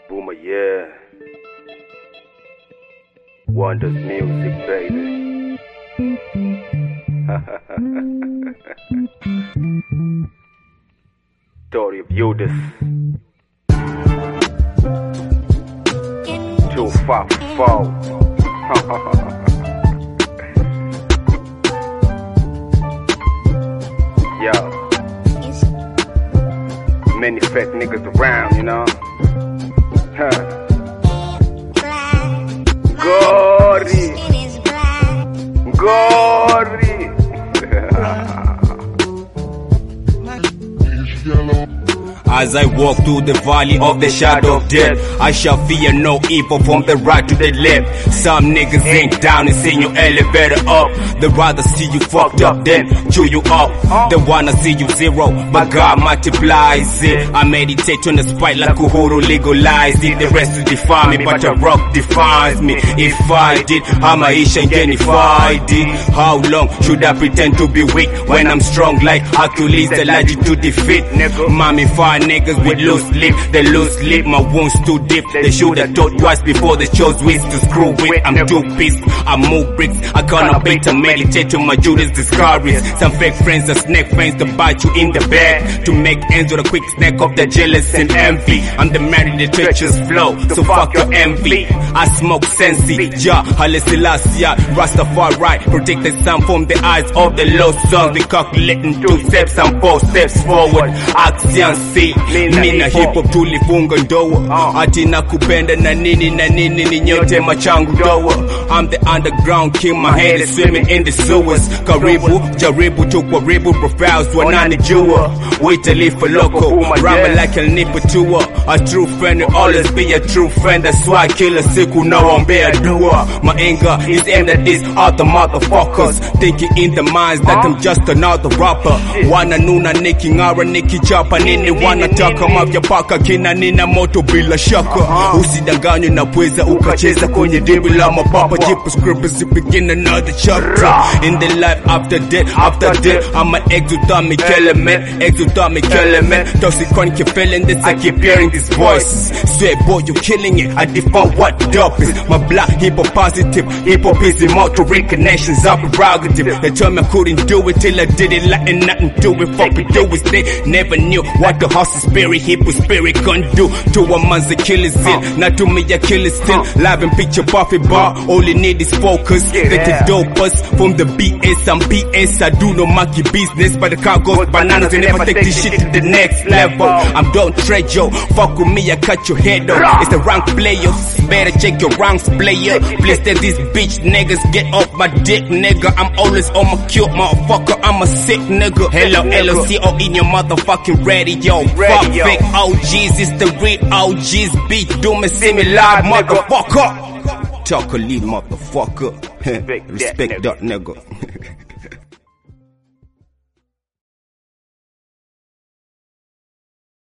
Boomer, yeah. Wonders music, baby. Story of Judas. 254. Yo. Many fake niggas around, you know. Gory. As I walk through the valley of the shadow of death, I shall fear no evil from the right to the left. Some niggas ain't down and send your elevator up. They rather see you fucked up than chew you up. They wanna see you zero, but God multiplies it. I meditate on the spite like Uhuru legalized it. The rest will define me, but the rock defines me. If I did, I'm Aisha and if I did. How long should I pretend to be weak when I'm strong like Hercules, Elijah to defeat? Mommy, fire niggas with loose lip, they loose lip, my wounds too deep. They shoulda thought twice before they chose which to screw with. I'm too pissed, I move bricks, I cannot bait and meditate to my Judas discouraged. Some fake friends are snake friends to bite you in the back, to make ends with a quick snack of the jealous and envy. I'm the man in the treacherous flow, so fuck your envy. I smoke sensi, Jah, Haile Selassie, Rastafari, protect the sun from the eyes of the lost sons. We calculating 2 steps and 4 steps forward. Action C, mina hip hop tulifunga ndoa, ati nakupenda na nini ni nyote machangu doa. I'm the underground king, my head is swimming in the sewers. Karibu, jaribu tu karibu, profiles wananijua. Wait till if a loco, ramble like a nipatua. A true friend will always be a true friend, that's why I kill a siku naombea dua. My anger is aimed at these other motherfuckers, thinking in the minds that I'm just another rapper. Wana nuna niki ngara niki chapa nini, wanataka mafya paka kina nina moto bila shaka. Usidanganywe na pweza ukacheza kwenye dibi la mapapa. Jipa scribbles, you begin another chapter. In the life after death, I'm an exothermic element. Toxic chronic feeling this, I keep hearing these voices. Swear boy, you killing it, I define what dope is. My black hip-hop positive, hip-hop is immortal, reincarnations of prerogative. They told me I couldn't do it till I did it, like nothing to it. Fuck it, do it, they never knew what the horse's spirit, hippo spirit can do. To a man's a killer's it, not to me a killer's still. Live and picture Buffy bar, all you need is focus. They can dope us from the BS and PS. I do no monkey business, but the car goes bananas and never take this shit to the next level. I'm don't trade yo, fuck with me, I cut your head off. It's the rank players, better check your ranks player. Please let these bitch niggas get off my dick, nigga. I'm always on my cute motherfucker, I'm a sick nigga. Hello, LOCO in your motherfucking radio. Fuck fake OGs, it's the real OGs. Beat, do me, see me live, motherfucker. Talk a lead, motherfucker. Respect that nigga.